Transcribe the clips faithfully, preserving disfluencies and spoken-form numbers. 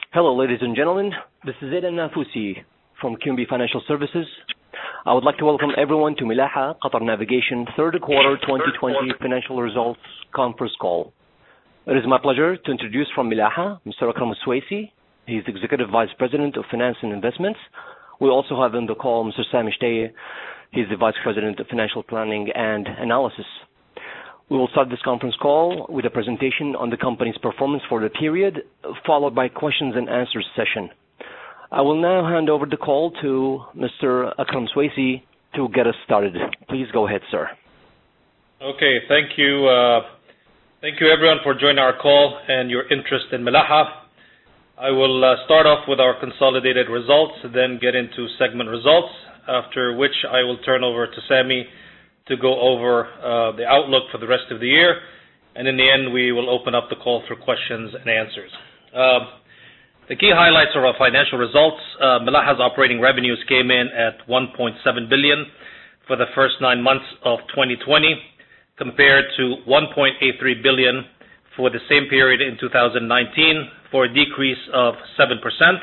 Hello, ladies and gentlemen. This is Zaid Al-Nafusi from Q M B Financial Services. I would like to welcome everyone to Milaha Qatar Navigation third quarter twenty twenty financial results conference call. It is my pleasure to introduce from Milaha, Mister Akram Al-Swaisi. He is Executive Vice President of Finance and Investments. We also have on the call Mister Sami Shtay. He is the Vice President of Financial Planning and Analysis. We will start this conference call with a presentation on the company's performance for the period, followed by questions and answers session. I will now hand over the call to Mister Akram Swaisi to get us started. Please go ahead, sir. Okay, thank you. Uh, thank you everyone for joining our call and your interest in Milaha. I will uh, start off with our consolidated results, then get into segment results, after which I will turn over to Sami to go over uh, the outlook for the rest of the year, and in the end we will open up the call for questions and answers. Uh, the key highlights of our financial results: uh, Milaha's operating revenues came in at one point seven billion for the first nine months of twenty twenty, compared to one point eight three billion for the same period in two thousand nineteen, for a decrease of seven percent.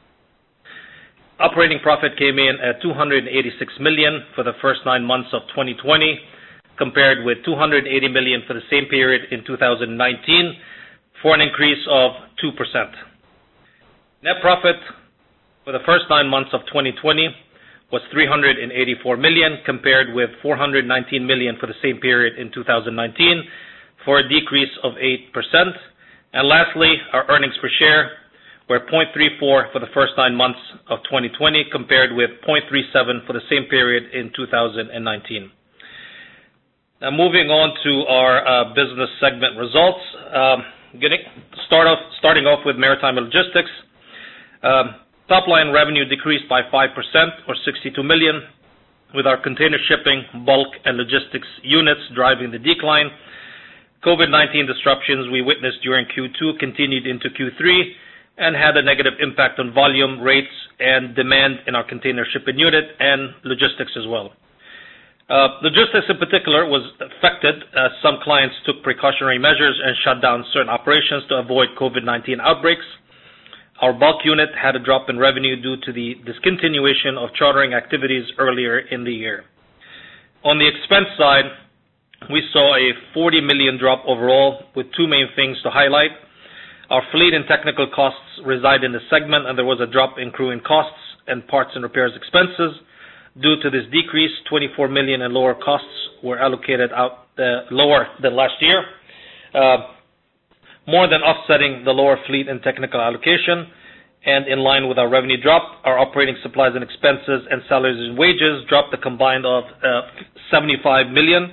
Operating profit came in at two hundred eighty-six million for the first nine months of twenty twenty, compared with two hundred eighty million for the same period in two thousand nineteen, for an increase of two percent. Net profit for the first nine months of twenty twenty was three hundred eighty-four million, compared with four hundred nineteen million for the same period in two thousand nineteen, for a decrease of eight percent. And lastly, our earnings per share were zero point three four for the first nine months of twenty twenty, compared with zero point three seven for the same period in two thousand nineteen. Now, moving on to our uh, business segment results. Um, getting start off, starting off with Maritime and Logistics. Um, top line revenue decreased by five percent, or sixty-two million, with our container shipping, bulk, and logistics units driving the decline. COVID nineteen disruptions we witnessed during Q two continued into Q three, and had a negative impact on volume, rates, and demand in our container shipping unit and logistics as well. Uh, logistics in particular was affected as some clients took precautionary measures and shut down certain operations to avoid COVID nineteen outbreaks. Our bulk unit had a drop in revenue due to the discontinuation of chartering activities earlier in the year. On the expense side, we saw a forty million drop overall, with two main things to highlight. Our fleet and technical costs reside in the segment, and there was a drop in crewing costs and parts and repairs expenses. Due to this decrease, twenty-four million in lower costs were allocated out uh, lower than last year, uh, more than offsetting the lower fleet and technical allocation. And in line with our revenue drop, our operating supplies and expenses and salaries and wages dropped a combined of uh, seventy-five million.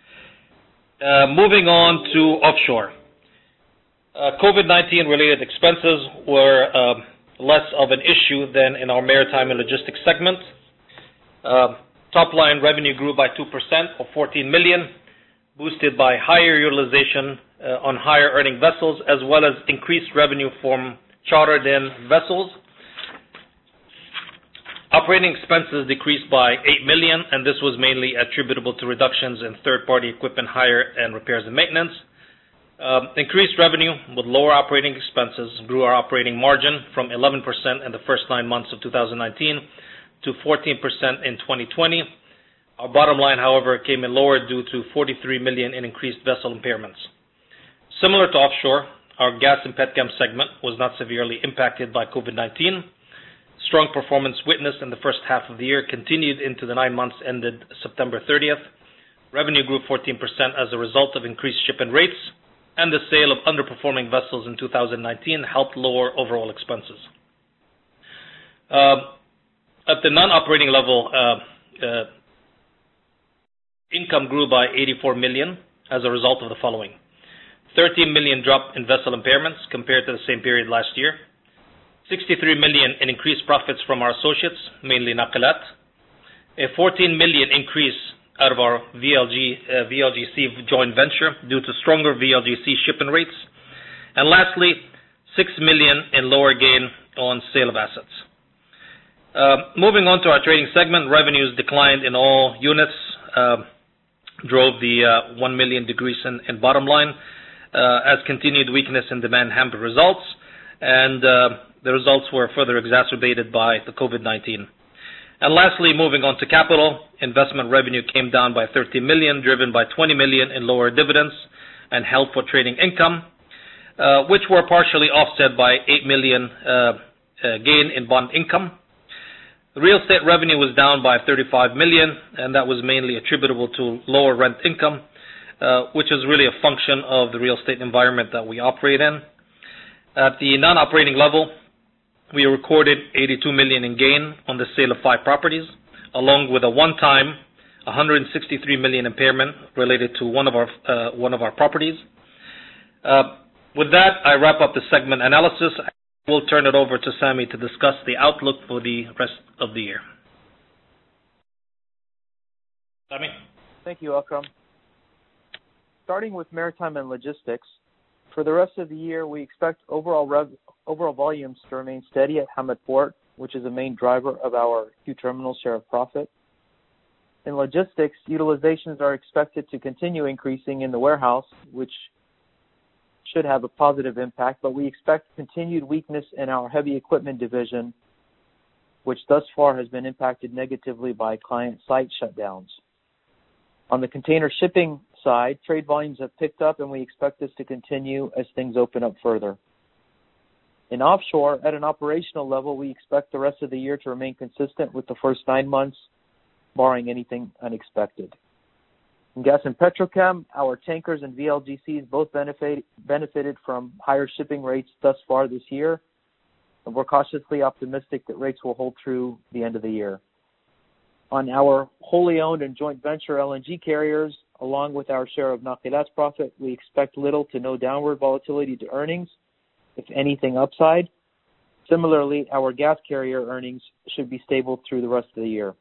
Uh, moving on to offshore. Uh, COVID nineteen related expenses were uh, less of an issue than in our Maritime and Logistics segment. Uh, top line revenue grew by two percent, or fourteen million, boosted by higher utilization uh, on higher earning vessels, as well as increased revenue from chartered in vessels. Operating expenses decreased by eight million, and this was mainly attributable to reductions in third-party equipment hire and repairs and maintenance. Um, increased revenue with lower operating expenses grew our operating margin from eleven percent in the first nine months of two thousand nineteen to fourteen percent in twenty twenty. Our bottom line, however, came in lower due to forty-three million in increased vessel impairments. Similar to offshore, our gas and petchem segment was not severely impacted by COVID nineteen. Strong performance witnessed in the first half of the year continued into the nine months ended September thirtieth. Revenue grew fourteen percent as a result of increased shipping rates, and the sale of underperforming vessels in two thousand nineteen helped lower overall expenses. Uh, at the non-operating level, uh, uh, income grew by eighty-four million as a result of the following: thirteen million drop in vessel impairments compared to the same period last year, sixty-three million in increased profits from our associates, mainly Naqilat, a fourteen million increase out of our V L G, uh, V L G C joint venture due to stronger V L G C shipping rates, and lastly, six million in lower gain on sale of assets. Uh, moving on to our trading segment, revenues declined in all units, uh, drove the uh, one million decrease in, in bottom line, uh, as continued weakness in demand hampered results, and uh, the results were further exacerbated by the COVID nineteen. And lastly, moving on to capital, investment revenue came down by thirty million, driven by twenty million in lower dividends and held for trading income, uh, which were partially offset by eight million uh, uh, gain in bond income. The real estate revenue was down by thirty-five million, and that was mainly attributable to lower rent income, uh, which is really a function of the real estate environment that we operate in. At the non-operating level, we recorded eighty-two million in gain on the sale of five properties, along with a one-time one hundred sixty-three million impairment related to one of our uh, one of our properties. Uh, with that, I wrap up the segment analysis. We'll turn it over to Sami to discuss the outlook for the rest of the year. Sami? Thank you, Akram. Starting with maritime and logistics, for the rest of the year, we expect overall rev overall volumes to remain steady at Hamad Port, which is a main driver of our Q Terminal share of profit. In logistics, utilizations are expected to continue increasing in the warehouse, which should have a positive impact, but we expect continued weakness in our heavy equipment division, which thus far has been impacted negatively by client site shutdowns. On the container shipping side, trade volumes have picked up, and we expect this to continue as things open up further. In offshore, at an operational level, we expect the rest of the year to remain consistent with the first nine months, barring anything unexpected. In gas and petrochem, our tankers and V L G Cs both benefit, benefited from higher shipping rates thus far this year, and we're cautiously optimistic that rates will hold through the end of the year. On our wholly owned and joint venture L N G carriers, along with our share of Nakilat's profit, we expect little to no downward volatility to earnings, if anything upside. Similarly, our gas carrier earnings should be stable through the rest of the year.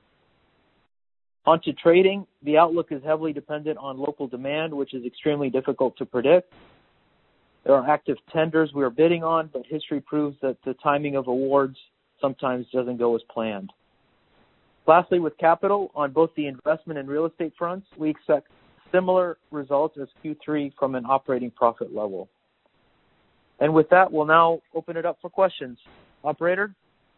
On to trading, the outlook is heavily dependent on local demand, which is extremely difficult to predict. There are active tenders we are bidding on, but history proves that the timing of awards sometimes doesn't go as planned. Lastly, with capital, on both the investment and real estate fronts, we expect similar results as Q three from an operating profit level. And with that, we'll now open it up for questions. Operator?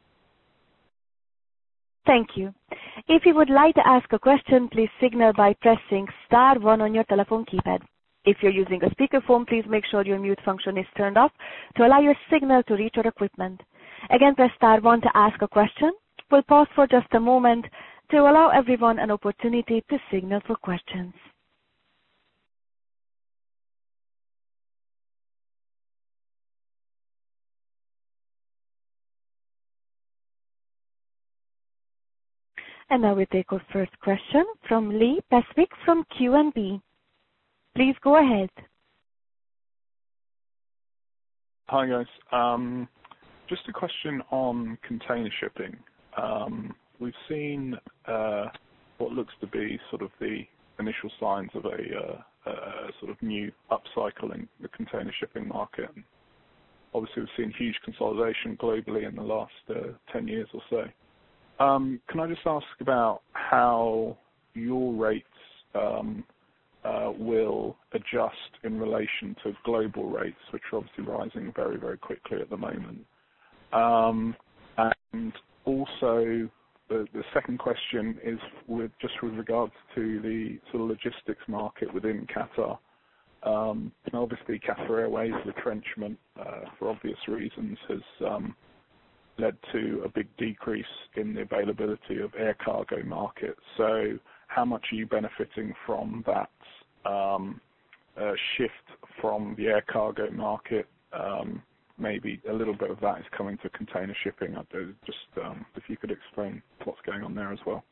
Thank you. If you would like to ask a question, please signal by pressing star one on your telephone keypad. If you're using a speakerphone, please make sure your mute function is turned off to allow your signal to reach your equipment. Again, press star one to ask a question. We'll pause for just a moment to allow everyone an opportunity to signal for questions. And now we take our first question from Lee Peswick from Q N B. Please go ahead. Hi, guys. Um, just a question on container shipping. Um, we've seen uh, what looks to be sort of the initial signs of a, uh, a sort of new upcycle in the container shipping market. Obviously, we've seen huge consolidation globally in the last uh, ten years or so. Um, can I just ask about how your rates um, uh, will adjust in relation to global rates, which are obviously rising very, very quickly at the moment? Um, and also, the, the second question is with just with regards to the sort of logistics market within Qatar. Um, and obviously, Qatar Airways retrenchment, uh, for obvious reasons, has um, led to a big decrease in the availability of air cargo market. So how much are you benefiting from that um, uh, shift from the air cargo market? Um, maybe a little bit of that is coming to container shipping. I do, just um, if you could explain what's going on there as well.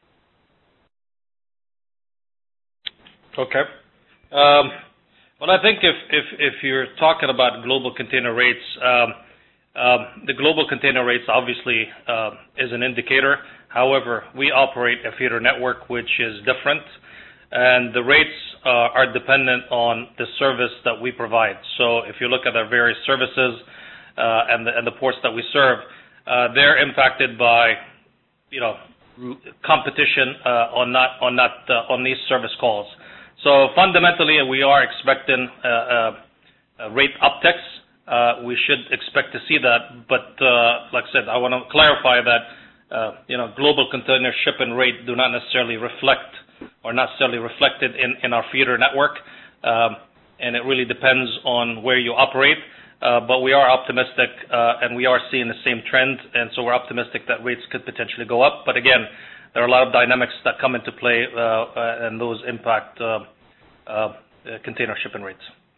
Okay. Um, well, I think if, if, if you're talking about global container rates, um, Um, the global container rates obviously uh, is an indicator. However, we operate a feeder network which is different, and the rates uh, are dependent on the service that we provide. So if you look at our various services uh, and, the, and the ports that we serve, uh, they're impacted by, you know, competition uh, on not on not uh, on these service calls. So fundamentally, we are expecting uh, uh, rate upticks. uh, we should expect to see that. But uh, like I said, I want to clarify that uh, you know global container shipping rate do not necessarily reflect or not necessarily reflected in, in our feeder network, um, and it really depends on where you operate. Uh, but we are optimistic, uh, and we are seeing the same trend, and so we're optimistic that rates could potentially go up. But again, there are a lot of dynamics that come into play, uh, uh, and those impact uh, uh, container shipping rates.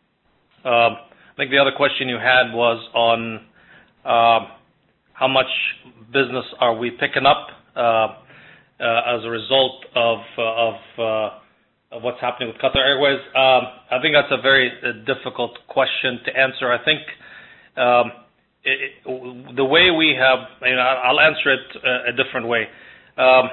Um, I think the other question you had was on uh, how much business are we picking up uh, uh, as a result of uh, of, uh, of what's happening with Qatar Airways. Um, I think that's a very uh, difficult question to answer. I think um, it, it, the way we have, you know, I'll answer it a, a different way. Um,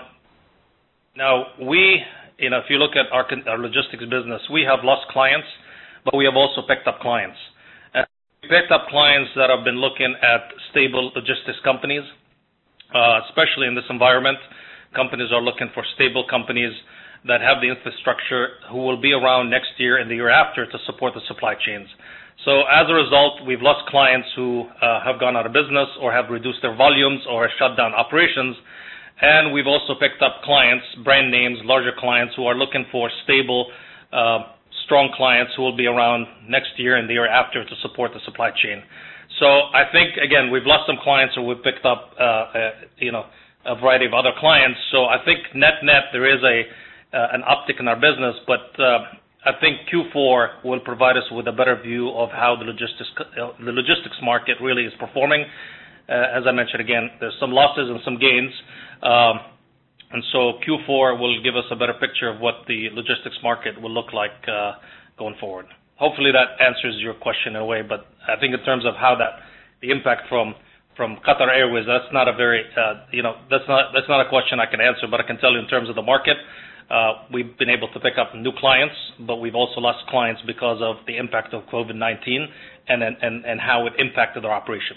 now, we, you know, if you look at our, our logistics business, we have lost clients, but we have also picked up clients. And we picked up clients that have been looking at stable logistics companies, uh, especially in this environment. Companies are looking for stable companies that have the infrastructure who will be around next year and the year after to support the supply chains. So as a result, we've lost clients who uh, have gone out of business or have reduced their volumes or shut down operations. And we've also picked up clients, brand names, larger clients who are looking for stable, uh, strong clients who will be around next year and the year after to support the supply chain. So I think, again, we've lost some clients or we've picked up, uh, uh, you know, a variety of other clients. So I think net-net there is a uh, an uptick in our business, but uh, I think Q four will provide us with a better view of how the logistics uh, the logistics market really is performing. Uh, as I mentioned again, there's some losses and some gains. Um, and so Q four will give us a better picture of what the logistics market will look like uh, going forward. Hopefully that answers your question in a way, but I think in terms of how that, the impact from from Qatar Airways, that's not a very, uh, you know, that's not that's not a question I can answer, but I can tell you in terms of the market, uh, we've been able to pick up new clients, but we've also lost clients because of the impact of COVID nineteen and and and how it impacted our operations.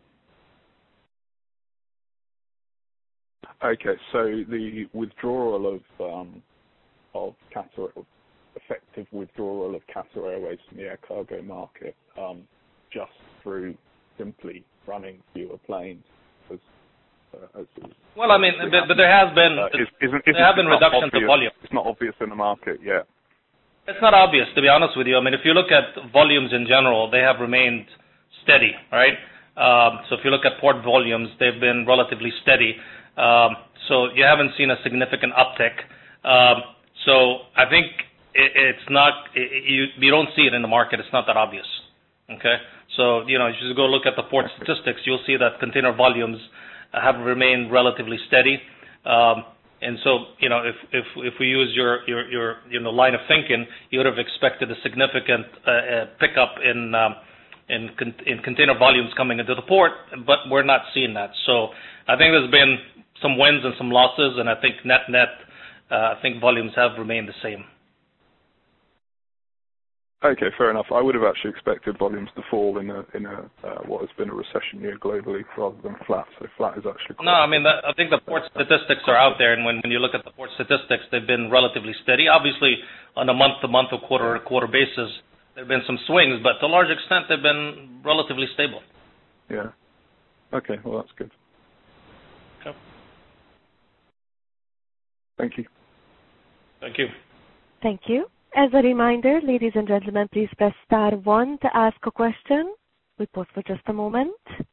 Okay, so the withdrawal of um, of Qatar, effective withdrawal of Qatar Airways from the air cargo market, um, just through simply running fewer planes. As, uh, as well, I mean, but, but there has been uh, isn't, isn't, there have been reductions in volume. It's not obvious in the market yet. It's not obvious, to be honest with you. I mean, if you look at volumes in general, they have remained steady, right? Um, so if you look at port volumes, they've been relatively steady. Um, so you haven't seen a significant uptick. Um, so I think it, it's not, it, you, you don't see it in the market. It's not that obvious. Okay? So, you know, if you just go look at the port statistics, you'll see that container volumes have remained relatively steady. Um, and so, you know, if, if, if we use your, your, your, you know, line of thinking, you would have expected a significant uh, uh, pickup in, um, in, con- in container volumes coming into the port, but we're not seeing that. So I think there's been some wins and some losses, and I think net-net, uh, I think volumes have remained the same. Okay, fair enough. I would have actually expected volumes to fall in a in a uh, what has been a recession year globally rather than flat. So flat is actually quite. No, I mean that, I think the port statistics are out there, and when, when you look at the port statistics, they've been relatively steady. Obviously, on a month-to-month or quarter-to-quarter basis, there have been some swings, but to a large extent, they've been relatively stable. Yeah. Okay. Well, that's good. Okay. Thank you. Thank you. Thank you. As a reminder, ladies and gentlemen, please press star one to ask a question. We pause for just a moment.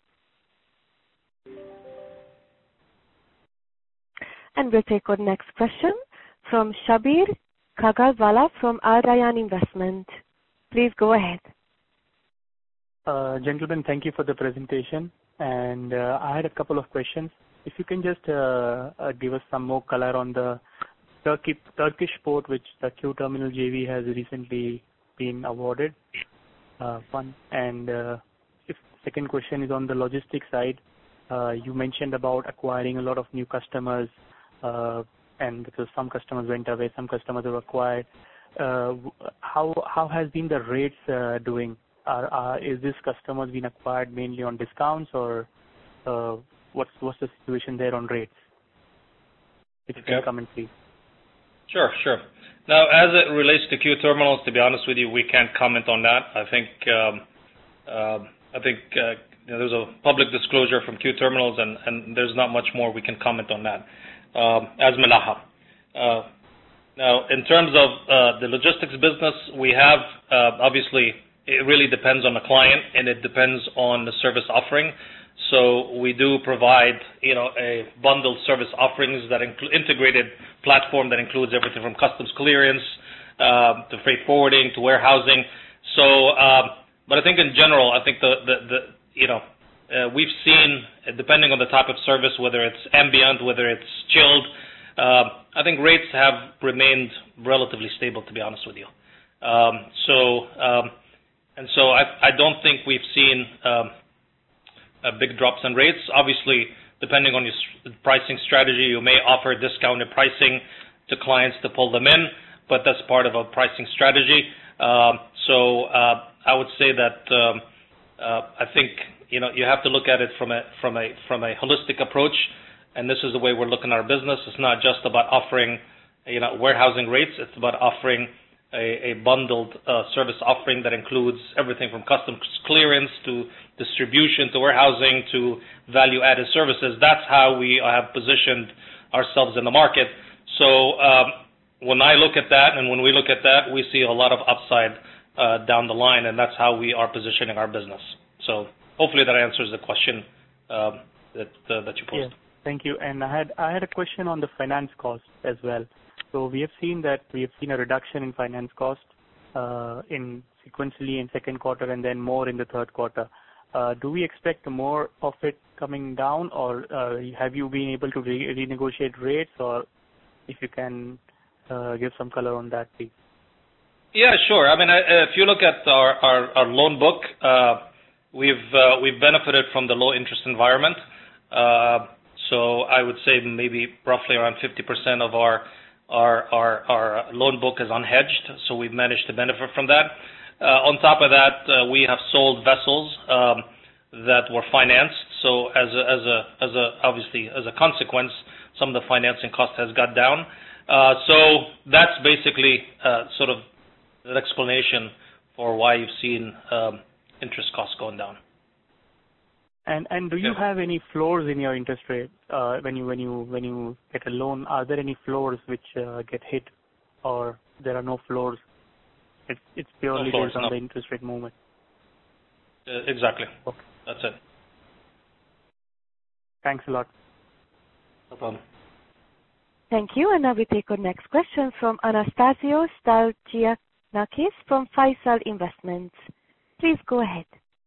And we'll take our next question from Shabir Kagalwala from Al Rayan Investment. Please go ahead. Uh, gentlemen, thank you for the presentation. And uh, I had a couple of questions. If you can just uh, uh, give us some more color on the Turkey, Turkish port, which the Q Terminal J V has recently been awarded. Uh, one and uh, if second question is on the logistics side. Uh, you mentioned about acquiring a lot of new customers, uh, and because some customers went away, some customers were acquired. Uh, how how has been the rates uh, doing? Are, are, is this customers been acquired mainly on discounts, or uh, what's what's the situation there on rates? If you okay. can comment, please. Sure, sure. Now, as it relates to Q terminals, to be honest with you, we can't comment on that. I think, um, uh, I think uh, you know, there's a public disclosure from Q Terminals, and, and there's not much more we can comment on that um, as Milaha. Uh, now, in terms of uh, the logistics business, we have uh, obviously it really depends on the client and it depends on the service offering. So we do provide, you know, a bundled service offerings that include integrated platform that includes everything from customs clearance uh, to freight forwarding to warehousing. So, um, but I think in general, I think the the, the you know uh, we've seen, depending on the type of service, whether it's ambient, whether it's chilled, uh, I think rates have remained relatively stable, to be honest with you. Um, so, um, and so I, I don't think we've seen um, uh, big drops in rates. Obviously, depending on your pricing strategy, you may offer discounted pricing to clients to pull them in, but that's part of a pricing strategy. Um, so uh, I would say that um, uh, I think you know you have to look at it from a from a from a holistic approach, and this is the way we're looking at our business. It's not just about offering you know warehousing rates. It's about offering a, a bundled uh, service offering that includes everything from customs clearance to distribution to warehousing to value-added services. That's how we have positioned ourselves in the market. So um, when I look at that and when we look at that, we see a lot of upside uh, down the line, and that's how we are positioning our business. So hopefully that answers the question uh, that uh, that you posed. Yes, thank you. And I had I had a question on the finance cost as well. So we have seen that we have seen a reduction in finance cost uh, in sequentially in second quarter and then more in the third quarter. Uh, do we expect more of it coming down, or uh, have you been able to re- renegotiate rates, or if you can uh, give some color on that, please? Yeah, sure. I mean, if you look at our, our, our loan book, uh, we've uh, we've benefited from the low interest environment. Uh, so I would say maybe roughly around fifty percent of our Our, our our loan book is unhedged, so we've managed to benefit from that. Uh, on top of that, uh, we have sold vessels um, that were financed. So as a, as a as a obviously as a consequence, some of the financing cost has got down. Uh, so that's basically uh, sort of an explanation for why you've seen um, interest costs going down. And and do you yeah. have any floors in your interest rate uh, when you when you when you get a loan? Are there any floors which uh, get hit, or there are no floors? It's it's purely no floors, based on no. the interest rate movement. Uh, exactly. Okay. That's it. Thanks a lot. No problem. Thank you. And now we take our next question from Anastasios Stalgianakis from Faisal Investments. Please go ahead.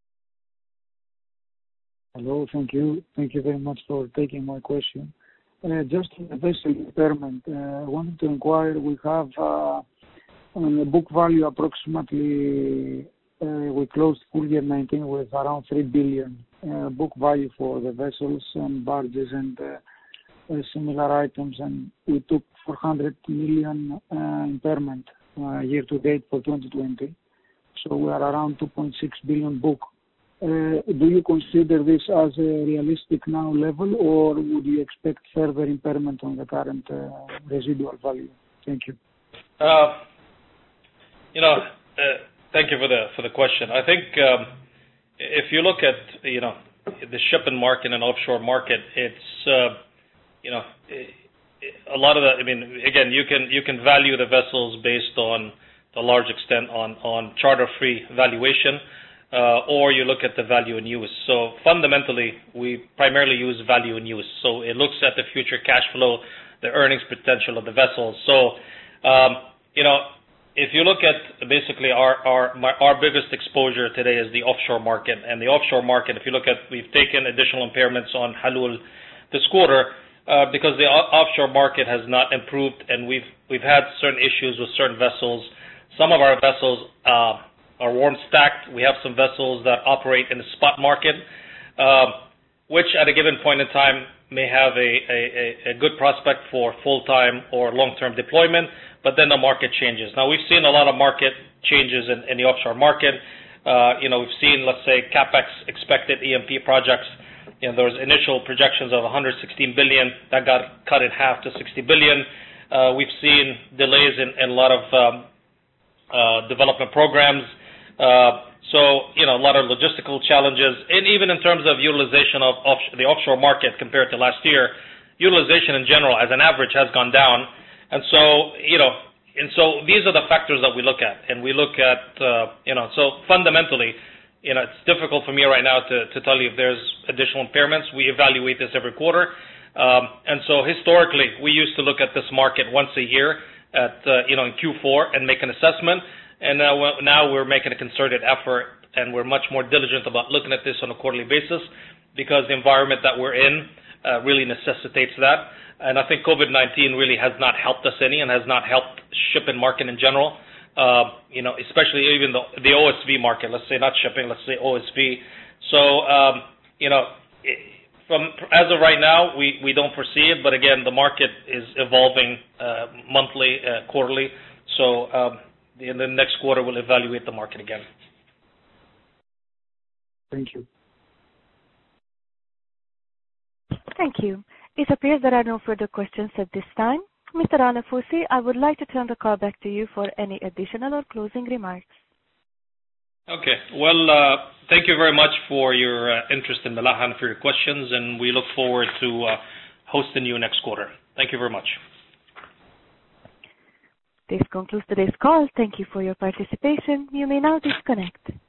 Hello, thank you. Thank you very much for taking my question. Uh, just on the vessel impairment, uh, I wanted to inquire, we have uh, on the book value approximately, uh, we closed full year nineteen with around three billion uh, book value for the vessels and barges and uh, uh, similar items, and we took four hundred million uh, impairment uh, year to date for twenty twenty. So we are around two point six billion book. Uh, do you consider this as a realistic now level, or would you expect further impairment on the current uh, residual value? Thank you. Uh, you know, uh, thank you for the for the question. I think um, if you look at you know the shipping market and offshore market, it's uh, you know a lot of the. I mean, again, you can you can value the vessels based on to a large extent on on charter-free valuation. Uh, or you look at the value in use. So fundamentally, we primarily use value in use. So it looks at the future cash flow, the earnings potential of the vessels. So, um, you know, if you look at basically our, our our biggest exposure today is the offshore market. And the offshore market, if you look at, we've taken additional impairments on Halul this quarter uh, because the offshore market has not improved, and we've we've had certain issues with certain vessels. Some of our vessels uh, are warm stacked. We have some vessels that operate in the spot market, uh, which at a given point in time may have a, a, a good prospect for full-time or long-term deployment, but then the market changes. Now, we've seen a lot of market changes in, in the offshore market. Uh, you know, we've seen, let's say, CapEx expected E M P projects. You know, there was initial projections of one hundred sixteen billion dollars. That got cut in half to sixty billion dollars. Uh, we've seen delays in, in a lot of um, uh, development programs. Uh, So, you know, a lot of logistical challenges, and even in terms of utilization of off, the offshore market compared to last year, utilization in general as an average has gone down. And so, you know, and so these are the factors that we look at. And we look at, uh, you know, so fundamentally, you know, it's difficult for me right now to, to tell you if there's additional impairments. We evaluate this every quarter. Um, and so historically, we used to look at this market once a year at, uh, you know, in Q four and make an assessment. And now, now we're making a concerted effort, and we're much more diligent about looking at this on a quarterly basis because the environment that we're in uh, really necessitates that. And I think COVID nineteen really has not helped us any and has not helped shipping market in general, uh, you know, especially even the, the O S V market, let's say not shipping, let's say O S V. So, um, you know, from as of right now, we, we don't foresee it, but again, the market is evolving uh, monthly, uh, quarterly. So, um, in the next quarter, we'll evaluate the market again. Thank you. Thank you. It appears there are no further questions at this time. Mister Al-Nafousi, I would like to turn the call back to you for any additional or closing remarks. Okay. Well, uh, thank you very much for your uh, interest in Milaha and for your questions, and we look forward to uh, hosting you next quarter. Thank you very much. This concludes today's call. Thank you for your participation. You may now disconnect.